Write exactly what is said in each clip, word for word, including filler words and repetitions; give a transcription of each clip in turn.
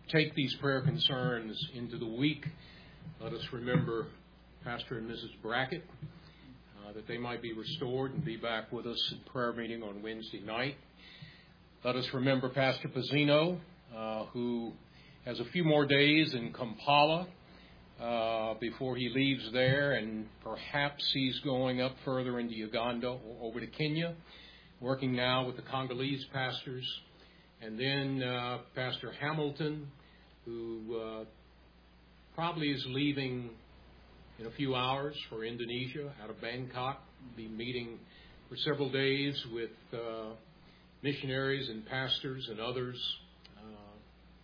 take these prayer concerns into the week, let us remember Pastor and Missus Brackett, uh, that they might be restored and be back with us in prayer meeting on Wednesday night. Let us remember Pastor Pizzino, uh, who has a few more days in Kampala uh, before he leaves there, and perhaps he's going up further into Uganda or over to Kenya, working now with the Congolese pastors. And then uh, Pastor Hamilton, who uh, probably is leaving in a few hours for Indonesia out of Bangkok, be meeting for several days with uh, missionaries and pastors and others uh,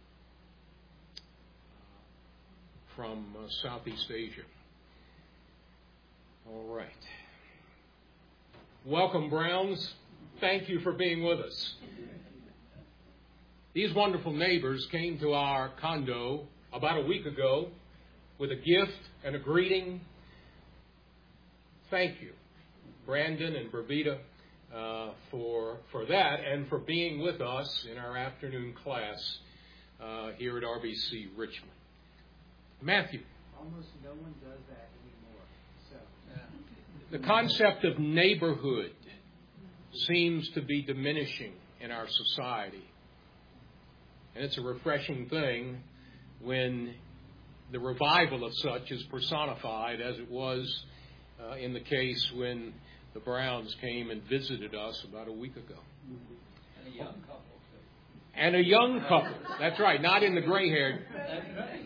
from uh, Southeast Asia. All right. Welcome, Browns. Thank you for being with us. These wonderful neighbors came to our condo about a week ago with a gift and a greeting. Thank you, Brandon and Bravita, uh, for for that and for being with us in our afternoon class uh, here at R B C Richmond. Matthew. Almost no one does that anymore. So, yeah. The concept of neighborhood seems to be diminishing in our society. And it's a refreshing thing when the revival of such is personified, as it was uh, in the case when the Browns came and visited us about a week ago. And a young couple, too. And a young couple. That's right, not in the gray-haired. That's right.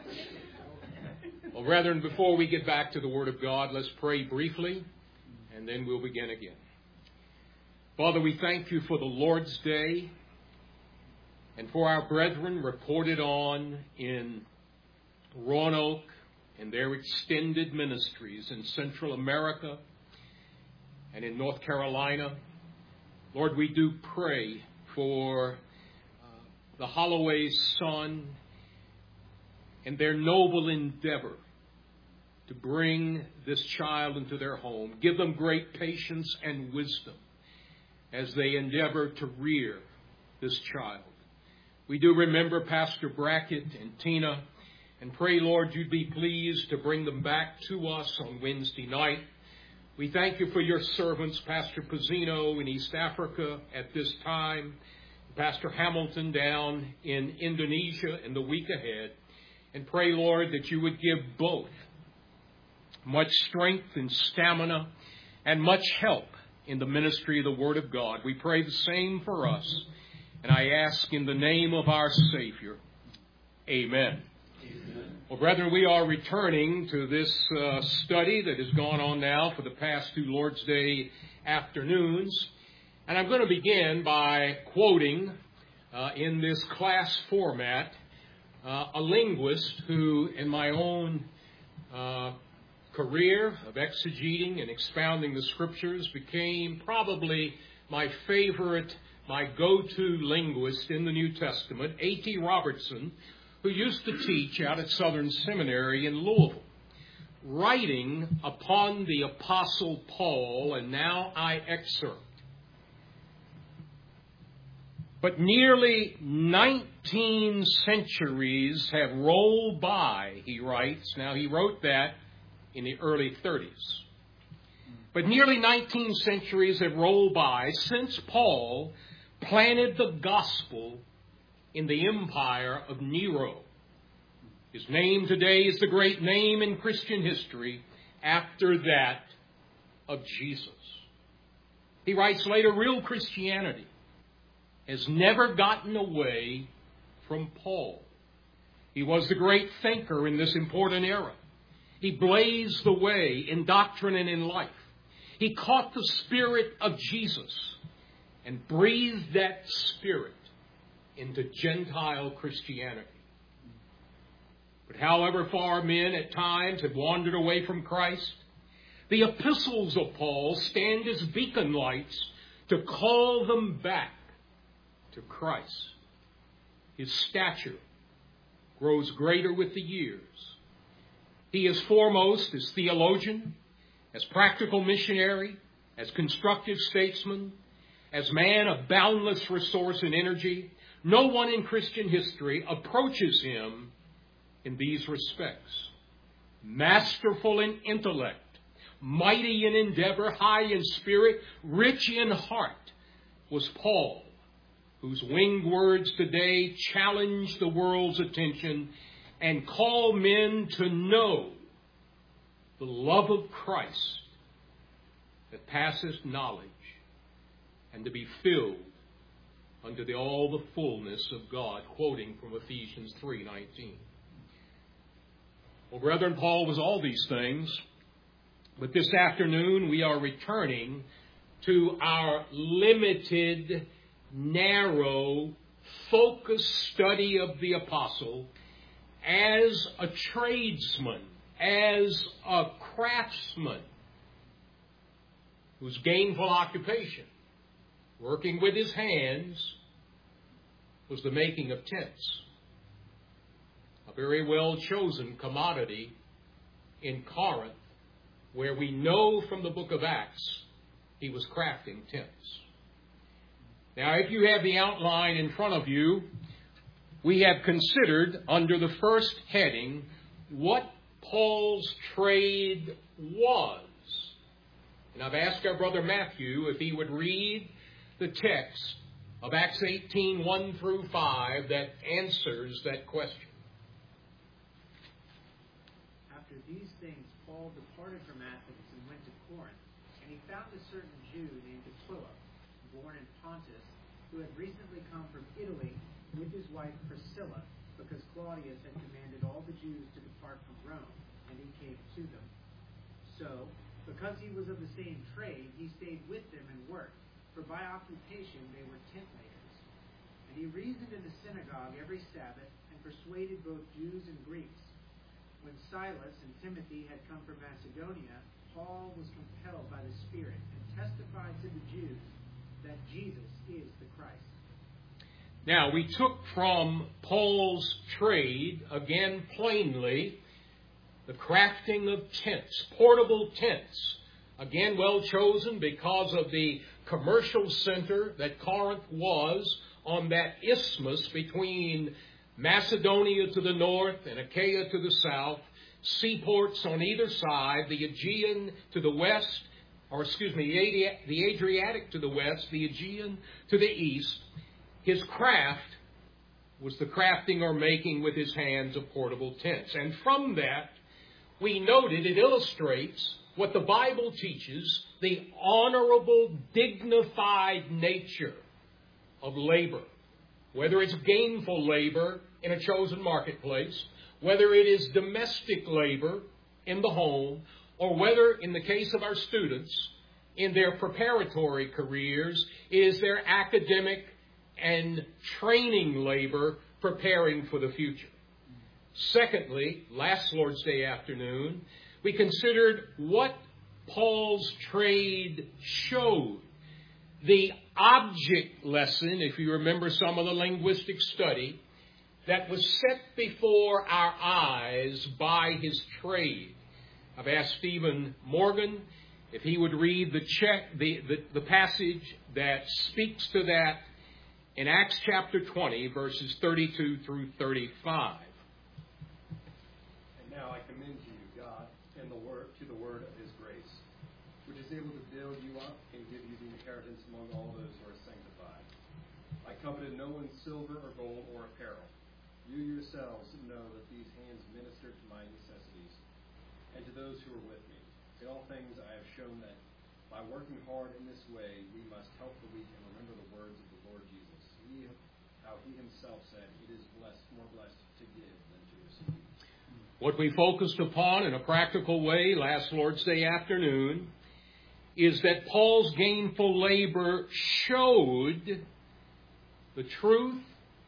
Well, brethren, before we get back to the Word of God, let's pray briefly, and then we'll begin again. Father, we thank you for the Lord's Day, and for our brethren reported on in Roanoke and their extended ministries in Central America and in North Carolina. Lord, we do pray for uh, the Holloway son and their noble endeavor to bring this child into their home. Give them great patience and wisdom as they endeavor to rear this child. We do remember Pastor Brackett and Tina, and pray, Lord, you'd be pleased to bring them back to us on Wednesday night. We thank you for your servants, Pastor Pizzino in East Africa at this time, Pastor Hamilton down in Indonesia in the week ahead, and pray, Lord, that you would give both much strength and stamina and much help in the ministry of the Word of God. We pray the same for us. And I ask in the name of our Savior, amen. Amen. Well, brethren, we are returning to this uh, study that has gone on now for the past two Lord's Day afternoons. And I'm going to begin by quoting uh, in this class format uh, a linguist who, in my own uh, career of exegeting and expounding the Scriptures, became probably my favorite my go-to linguist in the New Testament, A T Robertson, who used to teach out at Southern Seminary in Louisville, writing upon the Apostle Paul, and now I excerpt. But nearly nineteen centuries have rolled by, he writes. Now, he wrote that in the early thirties. But nearly nineteen centuries have rolled by since Paul planted the gospel in the empire of Nero. His name today is the great name in Christian history after that of Jesus. He writes later, real Christianity has never gotten away from Paul. He was the great thinker in this important era. He blazed the way in doctrine and in life. He caught the Spirit of Jesus and breathed that Spirit into Gentile Christianity. But however far men at times have wandered away from Christ, the epistles of Paul stand as beacon lights to call them back to Christ. His stature grows greater with the years. He is foremost as theologian, as practical missionary, as constructive statesman, as man of boundless resource and energy, No one in Christian history approaches him in these respects. Masterful in intellect, mighty in endeavor, high in spirit, rich in heart, was Paul, whose winged words today challenge the world's attention and call men to know the love of Christ that passeth knowledge, and to be filled unto the, all the fullness of God, quoting from Ephesians three nineteen. Well, brethren, Paul was all these things, but this afternoon we are returning to our limited, narrow, focused study of the apostle as a tradesman, as a craftsman, whose gainful occupation, working with his hands, was the making of tents. A very well chosen commodity in Corinth, where we know from the book of Acts he was crafting tents. Now, if you have the outline in front of you, we have considered under the first heading what Paul's trade was. And I've asked our brother Matthew if he would read the text of Acts eighteen, one through five that answers that question. After these things, Paul departed from Athens and went to Corinth, and he found a certain Jew named Aquila, born in Pontus, who had recently come from Italy with his wife Priscilla, because Claudius had commanded all the Jews to depart from Rome, and he came to them. So, because he was of the same trade, he stayed with them and worked, for by occupation they were tent makers. And he reasoned in the synagogue every Sabbath, and persuaded both Jews and Greeks. When Silas and Timothy had come from Macedonia, Paul was compelled by the Spirit, and testified to the Jews that Jesus is the Christ. Now, we took from Paul's trade, again plainly, the crafting of tents, portable tents. Again, well chosen because of the commercial center that Corinth was on that isthmus between Macedonia to the north and Achaia to the south, seaports on either side, the Aegean to the west, or excuse me, the Adriatic to the west, the Aegean to the east. His craft was the crafting or making with his hands of portable tents. And from that, we noted it illustrates what the Bible teaches, the honorable, dignified nature of labor. Whether it's gainful labor in a chosen marketplace, whether it is domestic labor in the home, or whether, in the case of our students, in their preparatory careers, it is their academic and training labor preparing for the future. Secondly, last Lord's Day afternoon, we considered what Paul's trade showed. The object lesson, if you remember some of the linguistic study, that was set before our eyes by his trade. I've asked Stephen Morgan if he would read the, check, the, the, the passage that speaks to that in Acts chapter twenty, verses thirty-two through thirty-five. And now I commend to you, God, and the word to the word of his grace, which is able to build you up and give you the inheritance among all those who are sanctified. I coveted no one's silver or gold or apparel. You yourselves know that these hands ministered to my necessities, and to those who are with me. In all things I have shown that by working hard in this way, we must help the weak and remember the words of the Lord Jesus. He, how he himself said, it is blessed, more blessed to give than to receive. What we focused upon in a practical way last Lord's Day afternoon is that Paul's gainful labor showed the truth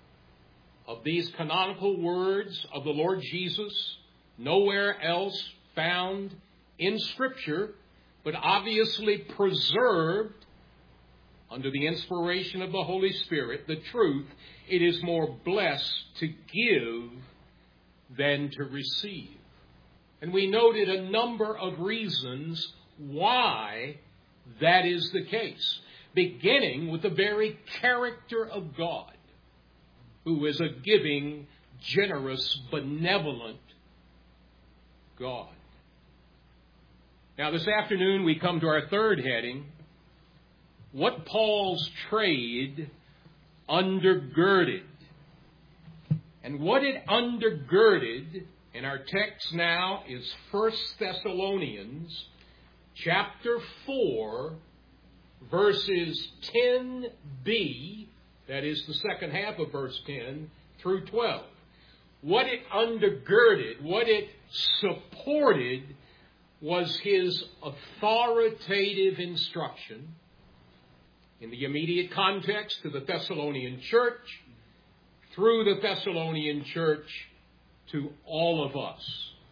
of these canonical words of the Lord Jesus, nowhere else found in Scripture, but obviously preserved under the inspiration of the Holy Spirit, the truth, it is more blessed to give than to receive. And we noted a number of reasons why that is the case, beginning with the very character of God. who is a giving, generous, benevolent God. Now, this afternoon we come to our third heading, what Paul's trade undergirded. And what it undergirded in our text now is First Thessalonians chapter four, verses ten b, that is the second half of verse ten, through twelve. What it undergirded, what it supported, was his authoritative instruction in the immediate context to the Thessalonian church, through the Thessalonian church to all of us.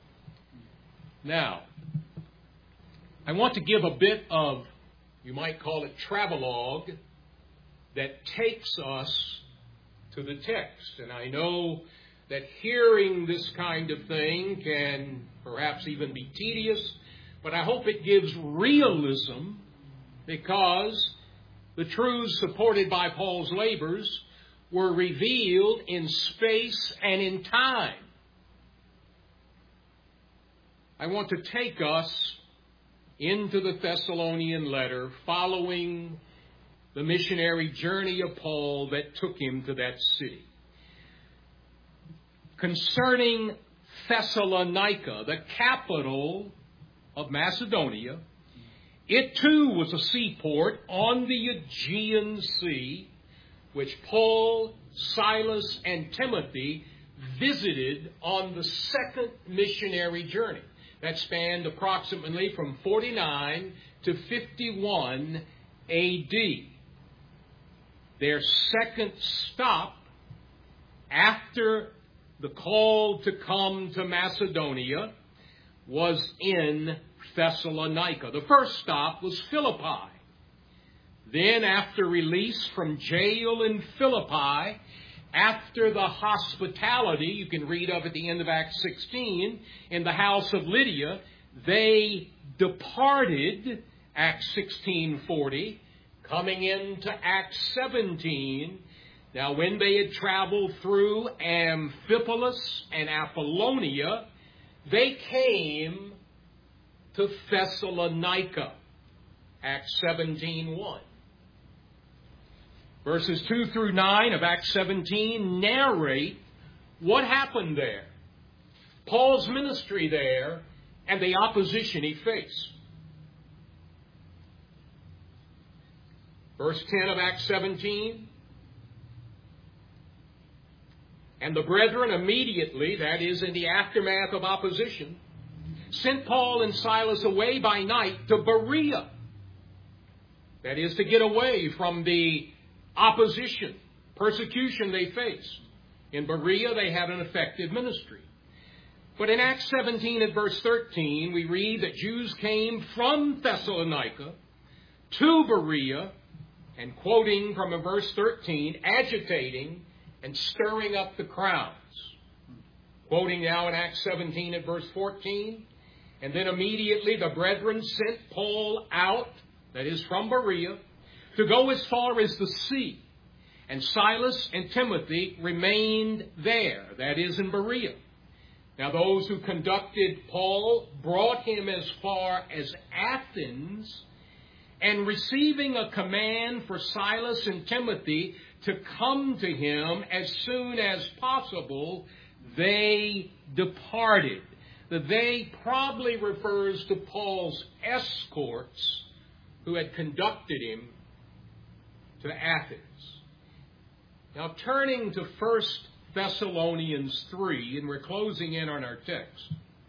Now, I want to give a bit of, you might call it travelogue, that takes us to the text. And I know that hearing this kind of thing can perhaps even be tedious, but I hope it gives realism, because the truths supported by Paul's labors were revealed in space and in time. I want to take us into the Thessalonian letter following the missionary journey of Paul that took him to that city. Concerning Thessalonica, the capital of Macedonia, it too was a seaport on the Aegean Sea, which Paul, Silas, and Timothy visited on the second missionary journey. That spanned approximately from forty-nine to fifty-one A D. Their second stop after the call to come to Macedonia was in Thessalonica. The first stop was Philippi. Then, after release from jail in Philippi, after the hospitality, you can read of at the end of Acts sixteen, in the house of Lydia, they departed, Acts sixteen forty, coming into Acts seventeen. Now, when they had traveled through Amphipolis and Apollonia, they came to Thessalonica, Acts seventeen one. Verses two through nine of Acts seventeen narrate what happened there, Paul's ministry there, and the opposition he faced. Verse ten of Acts seventeen. And the brethren immediately, that is, in the aftermath of opposition, sent Paul and Silas away by night to Berea. That is, to get away from the opposition, persecution they faced. In Berea, they had an effective ministry. But in Acts seventeen at verse thirteen, we read that Jews came from Thessalonica to Berea, and quoting from a verse thirteen, agitating and stirring up the crowds. Quoting now in Acts seventeen at verse fourteen, and then immediately the brethren sent Paul out, that is from Berea, to go as far as the sea. And Silas and Timothy remained there, that is in Berea. Now those who conducted Paul brought him as far as Athens, and receiving a command for Silas and Timothy to come to him as soon as possible, they departed. The they probably refers to Paul's escorts who had conducted him to Athens. Now turning to First Thessalonians three, and we're closing in on our text.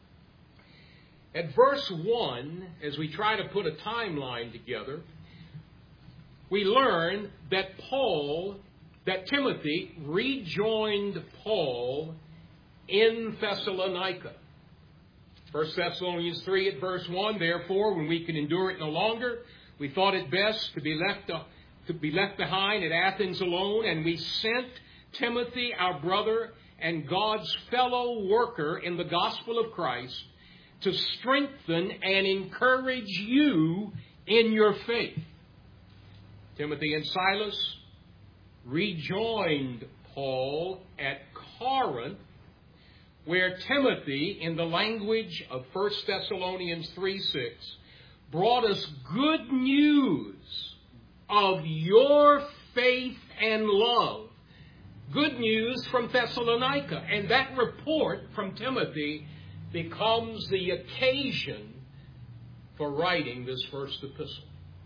At verse one, as we try to put a timeline together, we learn that Paul, that Timothy rejoined Paul in Thessalonica. First Thessalonians three at verse one, therefore, when we can endure it no longer, we thought it best to be left uh, to be left behind at Athens alone, and we sent Timothy, our brother and God's fellow worker in the gospel of Christ, to strengthen and encourage you in your faith. Timothy and Silas rejoined Paul at Corinth, where Timothy, in the language of First Thessalonians three six, brought us good news of your faith and love. Good news from Thessalonica. And that report from Timothy becomes the occasion for writing this first epistle.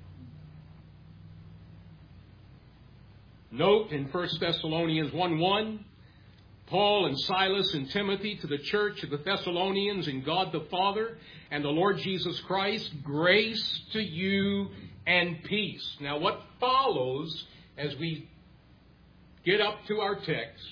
Note in First Thessalonians one one, Paul and Silas and Timothy to the church of the Thessalonians in God the Father and the Lord Jesus Christ, grace to you and peace. Now what follows as we get up to our text,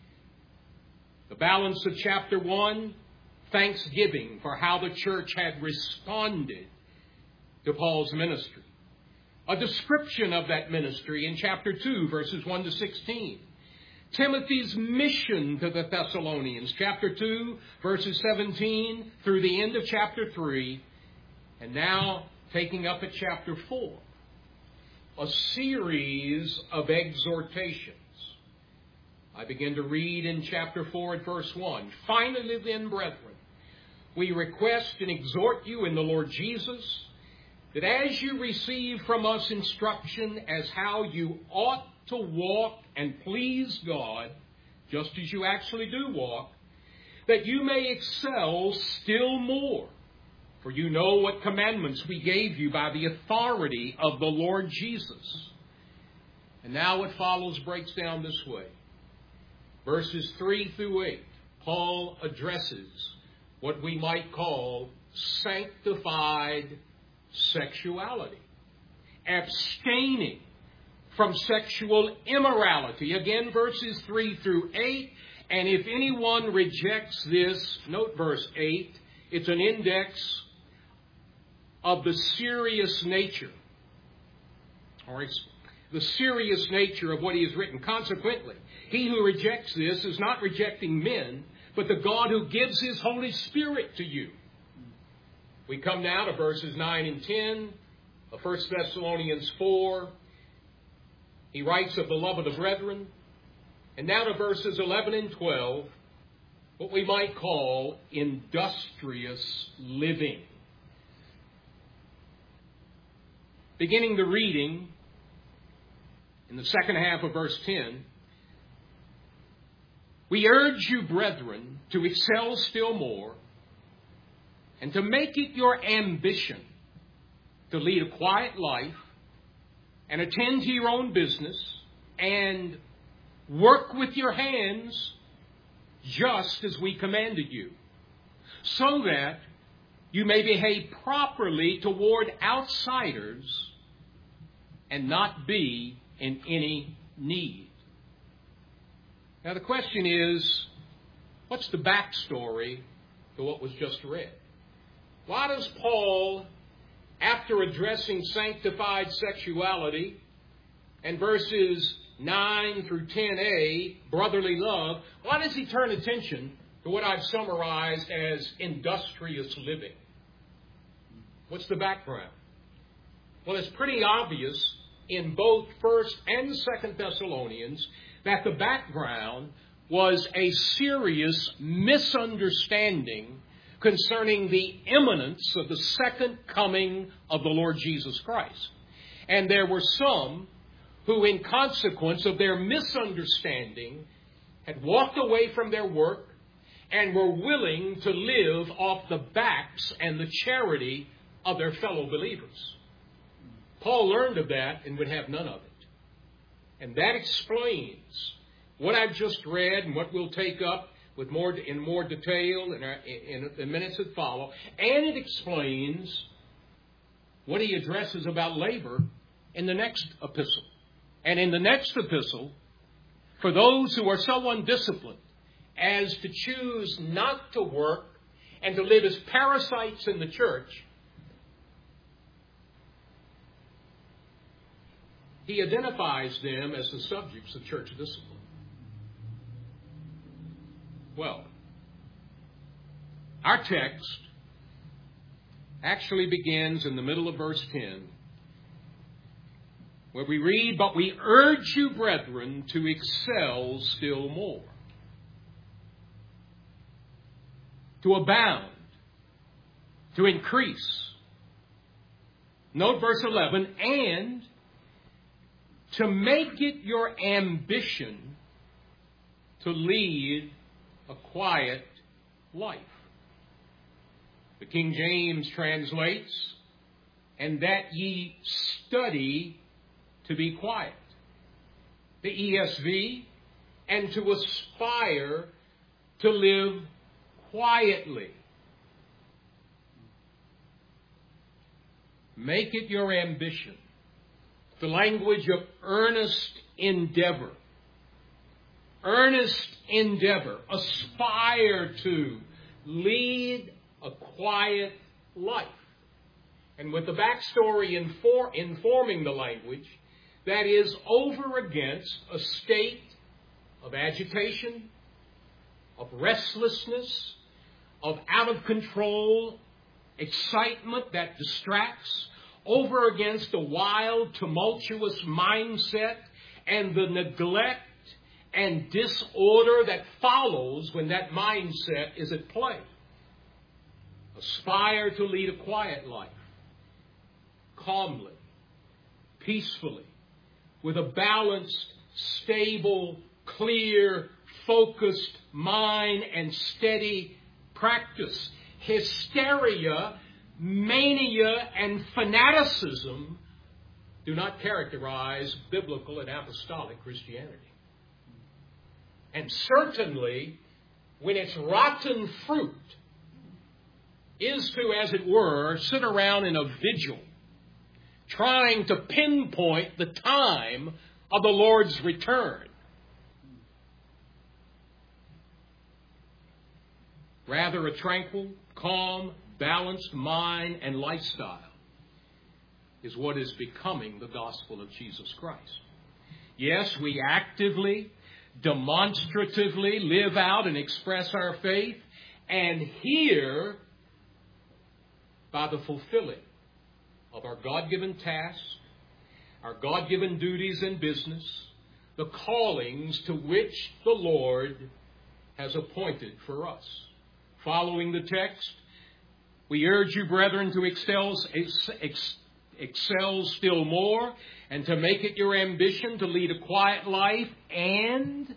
the balance of chapter one, thanksgiving for how the church had responded to Paul's ministry. A description of that ministry in chapter two, verses one to sixteen. Timothy's mission to the Thessalonians, chapter two, verses seventeen through the end of chapter three. And now taking up at chapter four, a series of exhortations. I begin to read in chapter four at verse one. Finally then, brethren, we request and exhort you in the Lord Jesus, that as you receive from us instruction as how you ought to walk and please God, just as you actually do walk, that you may excel still more. For you know what commandments we gave you by the authority of the Lord Jesus. And now what follows breaks down this way. Verses three through eight, Paul addresses what we might call sanctified sexuality, abstaining from sexual immorality. Again, verses three through eight. And if anyone rejects this, note verse eight, it's an index of the serious nature, or it's the serious nature of what he has written. Consequently, he who rejects this is not rejecting men, but the God who gives his Holy Spirit to you. We come now to verses nine and ten of First Thessalonians four. He writes of the love of the brethren. And now to verses eleven and twelve, what we might call industrious living. Beginning the reading in the second half of verse ten, we urge you, brethren, to excel still more and to make it your ambition to lead a quiet life and attend to your own business and work with your hands just as we commanded you, so that you may behave properly toward outsiders and not be in any need. Now the question is, what's the backstory to what was just read? Why does Paul, after addressing sanctified sexuality and verses nine through ten a, brotherly love, why does he turn attention to what I've summarized as industrious living? What's the background? Well, it's pretty obvious in both First and Second Thessalonians that the background was a serious misunderstanding concerning the imminence of the second coming of the Lord Jesus Christ. And there were some who, in consequence of their misunderstanding, had walked away from their work and were willing to live off the backs and the charity of their fellow believers. Paul learned of that and would have none of it. And that explains what I've just read and what we'll take up with more in more detail in, our, in the minutes that follow. And it explains what he addresses about labor in the next epistle. And in the next epistle, for those who are so undisciplined as to choose not to work and to live as parasites in the church, he identifies them as the subjects of church discipline. Well, our text actually begins in the middle of verse ten where we read, "But we urge you, brethren, to excel still more, to abound, to increase." Note verse eleven, "and to make it your ambition to lead a quiet life." The King James translates, "and that ye study to be quiet." The E S V, "and to aspire to live quietly." Make it your ambition. The language of earnest endeavor. Earnest endeavor. Aspire to lead a quiet life. And with the backstory infor- informing the language, that is over against a state of agitation, of restlessness, of out of control excitement that distracts, over against a wild, tumultuous mindset and the neglect and disorder that follows when that mindset is at play. Aspire to lead a quiet life, calmly, peacefully, with a balanced, stable, clear, focused mind and steady practice. Hysteria, mania, and fanaticism do not characterize biblical and apostolic Christianity. And certainly, when its rotten fruit is to, as it were, sit around in a vigil, trying to pinpoint the time of the Lord's return. Rather, a tranquil, calm, balanced mind and lifestyle is what is becoming the gospel of Jesus Christ. Yes, we actively, demonstratively live out and express our faith, and here, by the fulfilling of our God-given tasks, our God-given duties and business, the callings to which the Lord has appointed for us. Following the text, we urge you, brethren, to excel, ex, excel still more and to make it your ambition to lead a quiet life and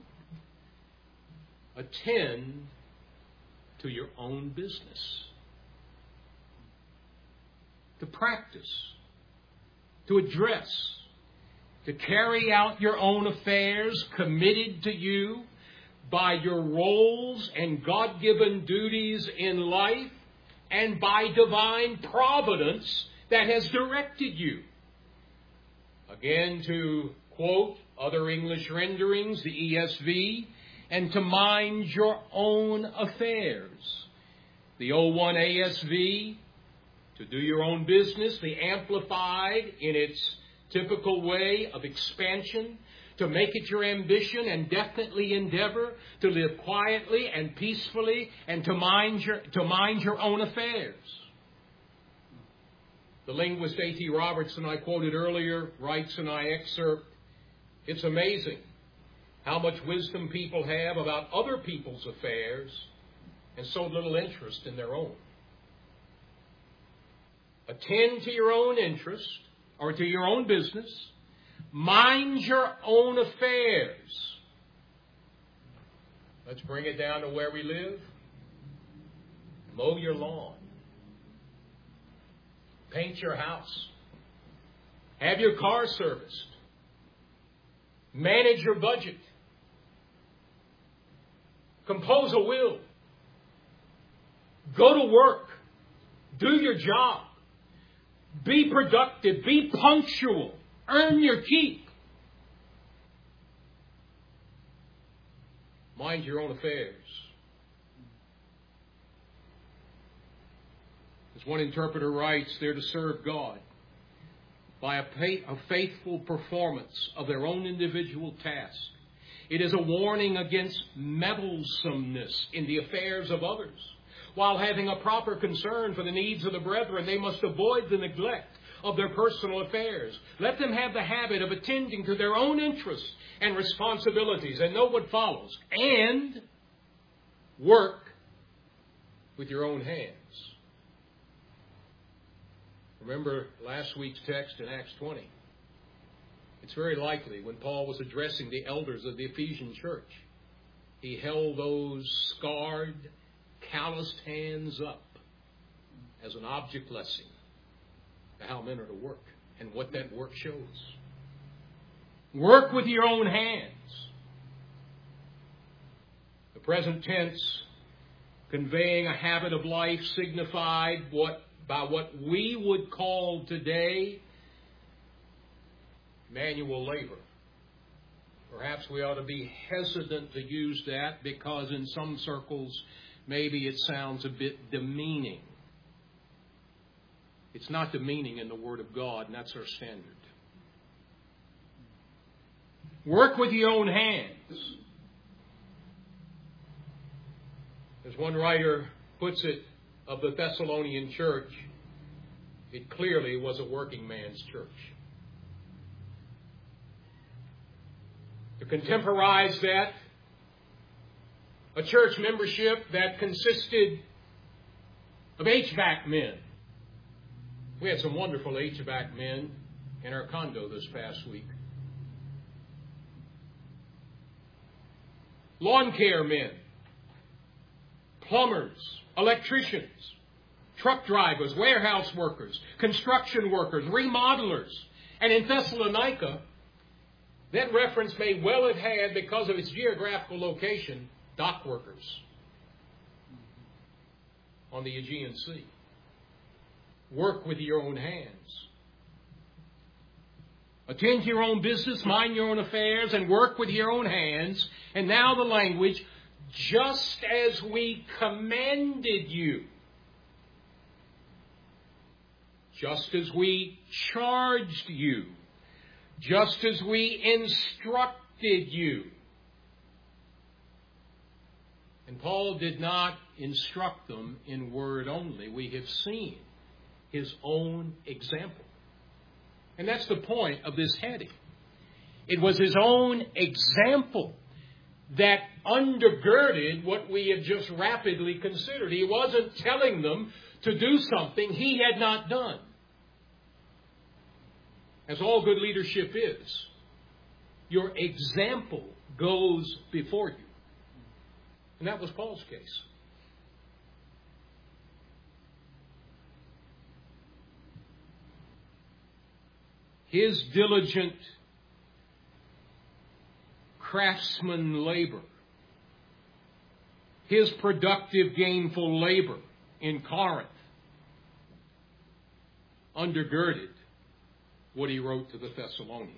attend to your own business. To practice, to address, to carry out your own affairs committed to you by your roles and God-given duties in life and by divine providence that has directed you. Again, to quote other English renderings, the E S V, and to mind your own affairs. The O one A S V, to do your own business. The Amplified, in its typical way of expansion, to make it your ambition and definitely endeavor to live quietly and peacefully and to mind your, to mind your own affairs. The linguist A T Robertson I quoted earlier writes, and I excerpt, "It's amazing how much wisdom people have about other people's affairs and so little interest in their own." Attend to your own interest or to your own business. Mind your own affairs. Let's bring it down to where we live. Mow your lawn. Paint your house. Have your car serviced. Manage your budget. Compose a will. Go to work. Do your job. Be productive. Be punctual. Earn your keep. Mind your own affairs. As one interpreter writes, they're to serve God by a, pay, a faithful performance of their own individual task. It is a warning against meddlesomeness in the affairs of others. While having a proper concern for the needs of the brethren, they must avoid the neglect of their personal affairs. Let them have the habit of attending to their own interests and responsibilities, and know what follows. And work with your own hands. Remember last week's text in Acts twenty. It's very likely when Paul was addressing the elders of the Ephesian church, he held those scarred, calloused hands up as an object lesson to how men are to work and what that work shows. Work with your own hands. The present tense, conveying a habit of life, signified what by what we would call today manual labor. Perhaps we ought to be hesitant to use that because in some circles maybe it sounds a bit demeaning. It's not demeaning in the Word of God, and that's our standard. Work with your own hands. As one writer puts it of the Thessalonian church, it clearly was a working man's church. To contemporize that, a church membership that consisted of H V A C men. We had some wonderful H V A C men in our condo this past week. Lawn care men, plumbers, electricians, truck drivers, warehouse workers, construction workers, remodelers. And in Thessalonica, that reference may well have had, because of its geographical location, dock workers on the Aegean Sea. Work with your own hands. Attend to your own business, mind your own affairs, and work with your own hands. And now the language, just as we commanded you. Just as we charged you. Just as we instructed you. And Paul did not instruct them in word only. We have seen his own example. And that's the point of this heading. It was his own example that undergirded what we have just rapidly considered. He wasn't telling them to do something he had not done. As all good leadership is, your example goes before you. And that was Paul's case. His diligent craftsman labor, his productive, gainful labor in Corinth, undergirded what he wrote to the Thessalonians.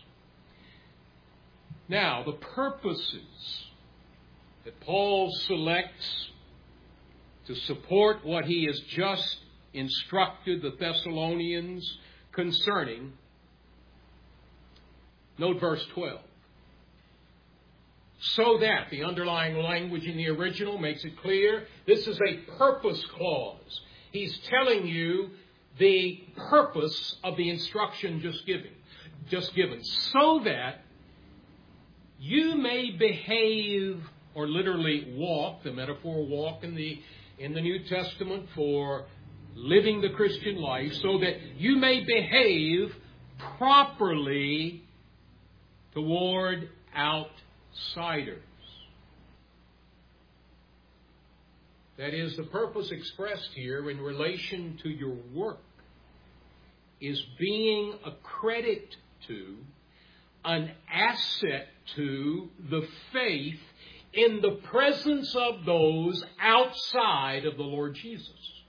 Now, the purposes that Paul selects to support what he has just instructed the Thessalonians concerning, note verse twelve. So that, the underlying language in the original makes it clear, this is a purpose clause. He's telling you the purpose of the instruction just given, just given, so that you may behave, or literally walk, the metaphor walk in the in the New Testament for living the Christian life, so that you may behave properly toward outsiders. That is, the purpose expressed here in relation to your work is being a credit to, an asset to the faith in the presence of those outside of the Lord Jesus.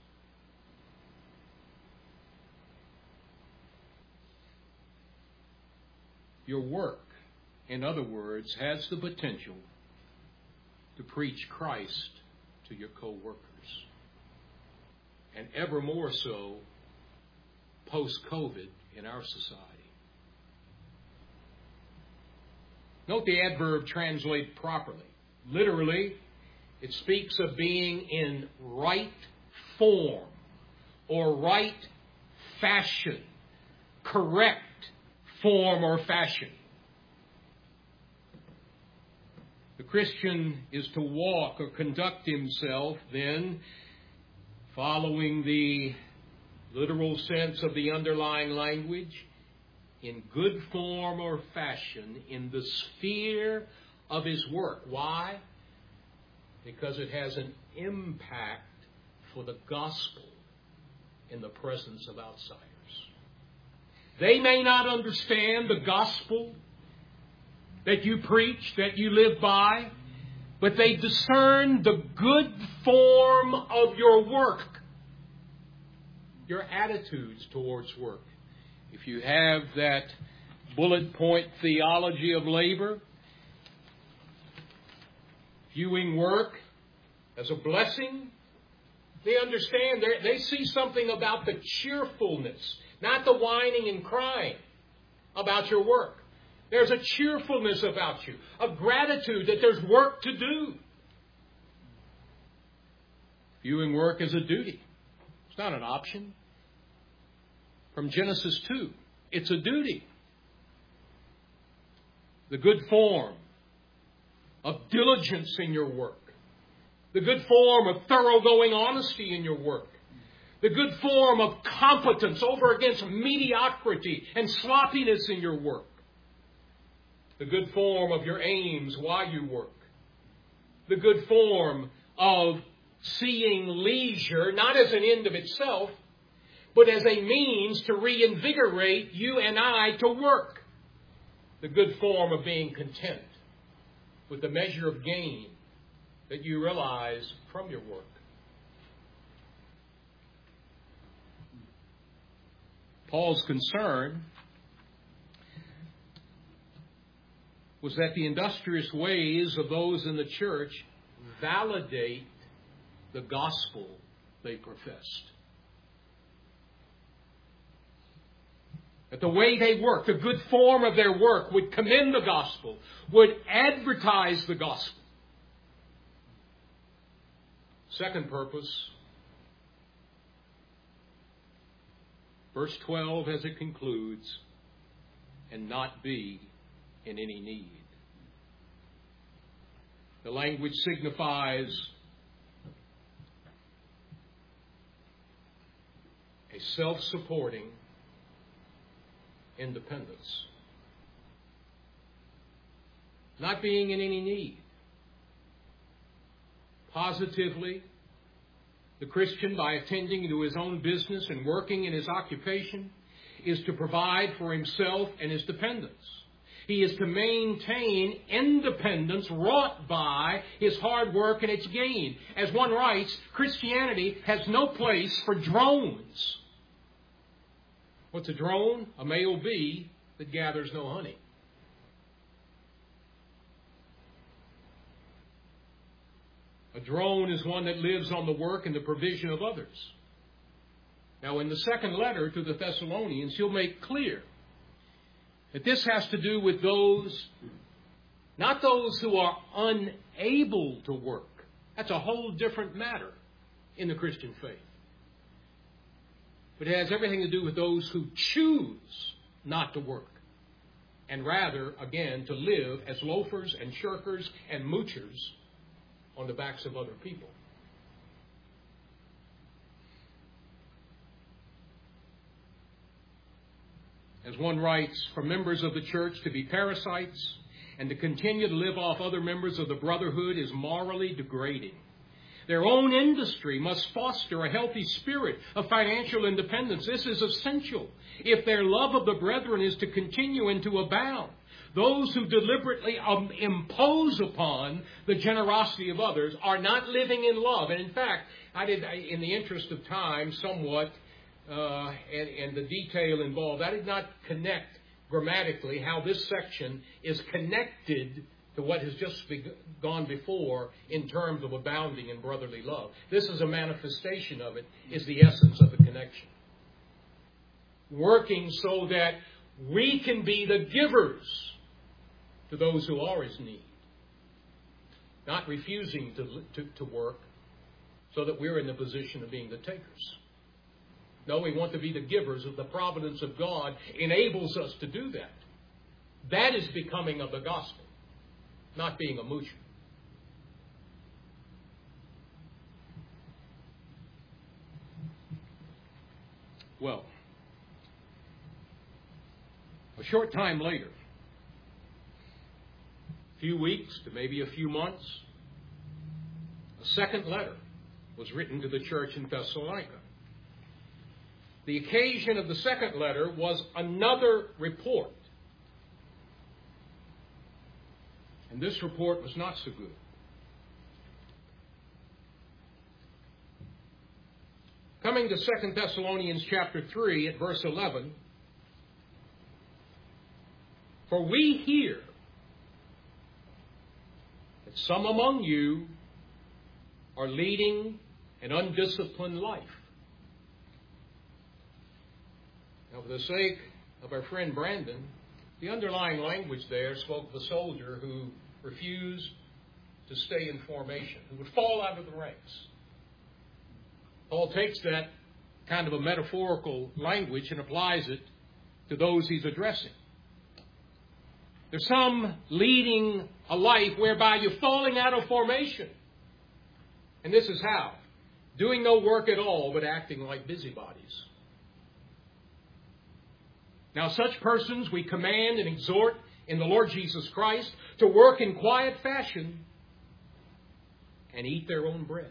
Your work, in other words, has the potential to preach Christ to your co-workers. And ever more so post-COVID in our society. Note the adverb translate properly. Literally, it speaks of being in right form or right fashion correct form or fashion. The Christian is to walk or conduct himself then following the literal sense of the underlying language in good form or fashion in the sphere of his work. Why? Because it has an impact for the gospel in the presence of outsiders. They may not understand the gospel that you preach, that you live by, but they discern the good form of your work, your attitudes towards work. If you have that bullet point theology of labor, viewing work as a blessing, they understand, they see something about the cheerfulness, not the whining and crying about your work. There's a cheerfulness about you, a gratitude that there's work to do. Viewing work as a duty. It's not an option. From Genesis two, it's a duty. The good form of diligence in your work. The good form of thoroughgoing honesty in your work. The good form of competence over against mediocrity and sloppiness in your work. The good form of your aims while you work. The good form of seeing leisure not as an end of itself, but as a means to reinvigorate you and I to work. The good form of being content with the measure of gain that you realize from your work. Paul's concern was that the industrious ways of those in the church validate the gospel they professed. That the way they work, the good form of their work, would commend the gospel, would advertise the gospel. Second purpose, verse twelve as it concludes, and not be in any need. The language signifies a self-supporting independence. Not being in any need. Positively, the Christian, by attending to his own business and working in his occupation, is to provide for himself and his dependents. He is to maintain independence wrought by his hard work and its gain. As one writes, Christianity has no place for drones. What's a drone? A male bee that gathers no honey. A drone is one that lives on the work and the provision of others. Now, in the second letter to the Thessalonians, he'll make clear that this has to do with those, not those who are unable to work. That's a whole different matter in the Christian faith. But it has everything to do with those who choose not to work, and rather, again, to live as loafers and shirkers and moochers on the backs of other people. As one writes, for members of the church to be parasites and to continue to live off other members of the brotherhood is morally degrading. Their own industry must foster a healthy spirit of financial independence. This is essential if their love of the brethren is to continue and to abound. Those who deliberately um, impose upon the generosity of others are not living in love. And in fact, I did, in the interest of time, somewhat, uh, and, and the detail involved, I did not connect grammatically how this section is connected to what has just be- gone before in terms of abounding in brotherly love. This is a manifestation of it, is the essence of the connection. Working so that we can be the givers to those who are in need. Not refusing to, to, to work so that we're in the position of being the takers. No, we want to be the givers of the providence of God enables us to do that. That is becoming of the gospel, not being a moocher. Well, a short time later, a few weeks to maybe a few months, a second letter was written to the church in Thessalonica. The occasion of the second letter was another report. And this report was not so good. Coming to Second Thessalonians chapter three at verse eleven, for we hear that some among you are leading an undisciplined life. Now, for the sake of our friend Brandon, the underlying language there spoke of a soldier who refused to stay in formation, who would fall out of the ranks. Paul takes that kind of a metaphorical language and applies it to those he's addressing. There's some leading a life whereby you're falling out of formation. And this is how. Doing no work at all, but acting like busybodies. Now, such persons we command and exhort in the Lord Jesus Christ to work in quiet fashion and eat their own bread.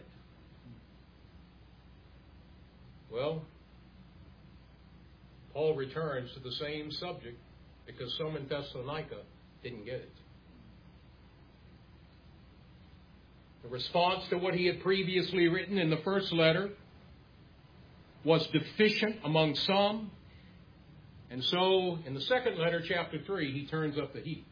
Well, Paul returns to the same subject because some in Thessalonica didn't get it. The response to what he had previously written in the first letter was deficient among some. And so, in the second letter, chapter three, he turns up the heat.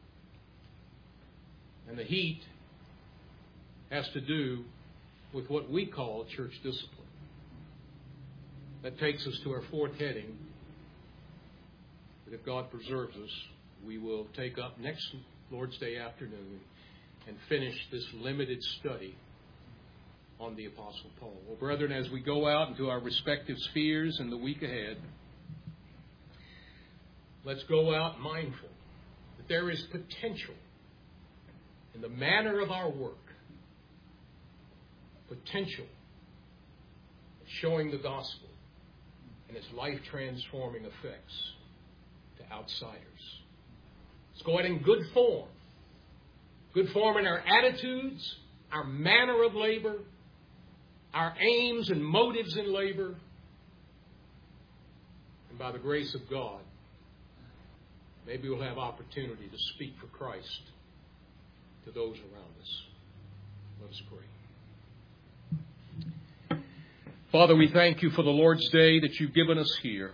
And the heat has to do with what we call church discipline. That takes us to our fourth heading, that if God preserves us, we will take up next Lord's Day afternoon and finish this limited study on the Apostle Paul. Well, brethren, as we go out into our respective spheres in the week ahead, let's go out mindful that there is potential in the manner of our work, potential of showing the gospel and its life-transforming effects to outsiders. Let's go out in good form. Good form in our attitudes, our manner of labor, our aims and motives in labor. And by the grace of God, maybe we'll have opportunity to speak for Christ to those around us. Let us pray. Father, we thank you for the Lord's Day that you've given us here.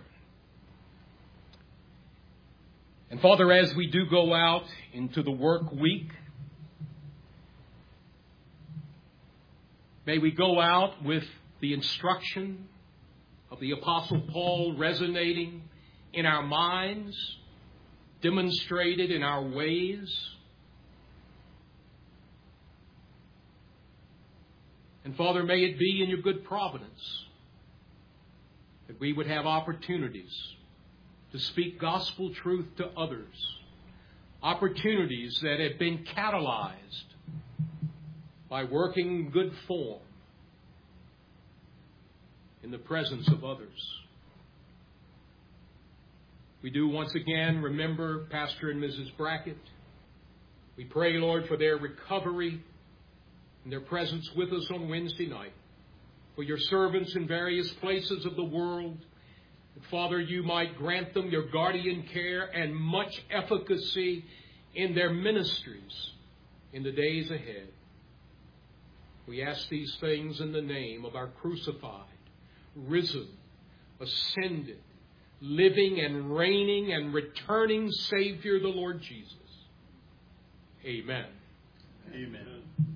And Father, as we do go out into the work week, may we go out with the instruction of the Apostle Paul resonating in our minds, demonstrated in our ways. And Father, may it be in your good providence that we would have opportunities to speak gospel truth to others. Opportunities that have been catalyzed by working good form in the presence of others. We do once again remember Pastor and Missus Brackett. We pray, Lord, for their recovery and their presence with us on Wednesday night. For your servants in various places of the world, that, Father, you might grant them your guardian care and much efficacy in their ministries in the days ahead. We ask these things in the name of our crucified, risen, ascended, living and reigning and returning Savior, the Lord Jesus. Amen. Amen.